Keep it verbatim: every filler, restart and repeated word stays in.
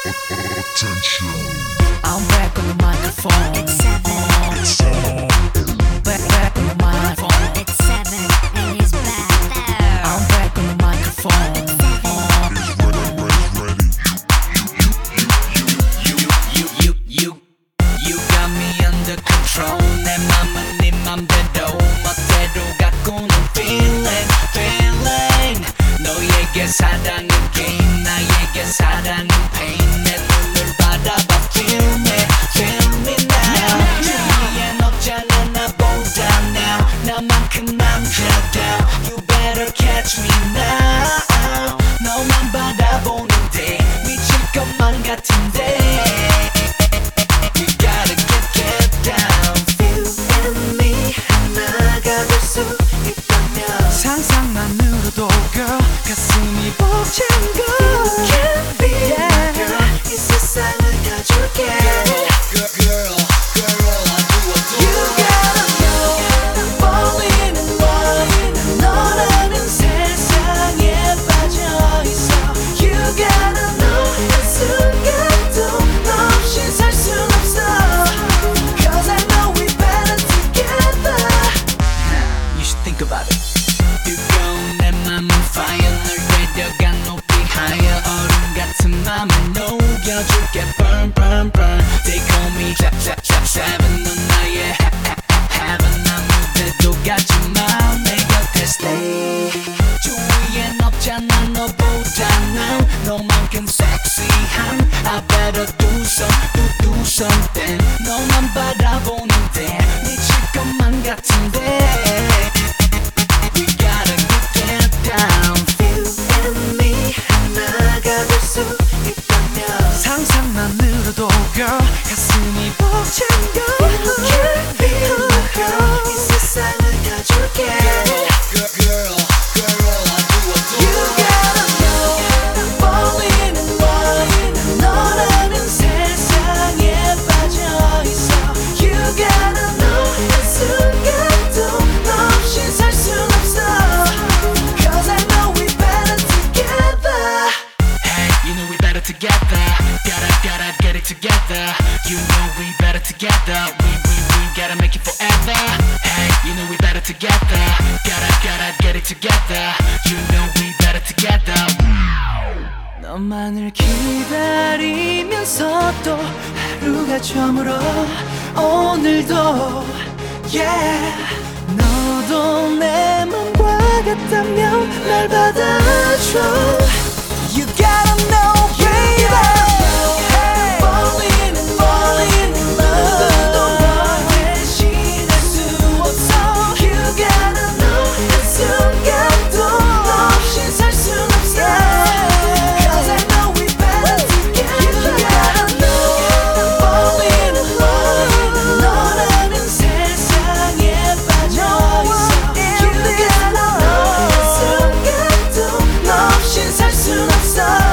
I'm back on the microphone. It's seven. It's seven. Back, back on the microphone. It's seven and he's back. I'm back on the microphone. It's seven. You, you, you, you, you got me under control. 내 맘은 네 맘대로 멋대로 가꾸는 feeling, feeling. 너에게 사랑은 game, 나에게 사랑은 pain. 내 눈을 바라봐 feel me, feel me now. 주위엔 없잖아 나보다 now. 나만큼 남자다. You better catch me now. 너만 바라보는데 미칠 것만 같은데. We gotta get, get down. Feel and me 하나가 될 수 있다면 상상만으로도 girl 가슴이 벅찬 걸. You can be my girl. 이 세상을 다 줄게. Girl, girl, girl, I do, I do. You gotta know I'm falling in love. 난 너라는 세상에 빠져있어. You gotta know 한순간도 너 없이 살 순 없어. Cause I know we better together. You should think about it. 뜨거운 내 맘은 fire. 널 데려가 높이 higher. 얼음 같은 맘을 녹여줄게. Burn, burn, burn. They call me Jack, Jack, Jack Seven. 넌 나의 heaven. 아무데도 가지마 내 곁에 stay. 주위엔 없잖아 너보다 난 너만큼 섹시한. I better do some, do, do something. 너만 바라보는데 미칠 것만 같은데. We gotta get down. Feel and me 하나가 될 수 있다면 상상만으로도 girl 가슴이 벅찬 걸. You can be my girl. 이 세상을 다 줄게. Girl, girl, girl, I do, I do. You gotta know I'm falling in love. 난 너라는 세상에 빠져있어. You gotta know 한순간도 너 없이 살 순 없어. Cause I know we better together. Hey, you know we better together. Gotta, gotta get it together. You know we better together. We, we, we gotta make it forever. Hey, you know we better together. Gotta, gotta get it together. You know we better together. 너만을 기다리면서 또 하루가 저물어 오늘도 yeah. 너도 내 맘과 같다면 날 받아줘. You gotta know baby. Falling in falling in love. 누구도 널 대신할 수 없어. You gotta know 한순간도 너 없이 살 순 없어. Cause I know we better together. You gotta know I'm falling in love. 난 너라는 세상에 빠져있어. You gotta know 한순간도 너 없이 살 순 없어.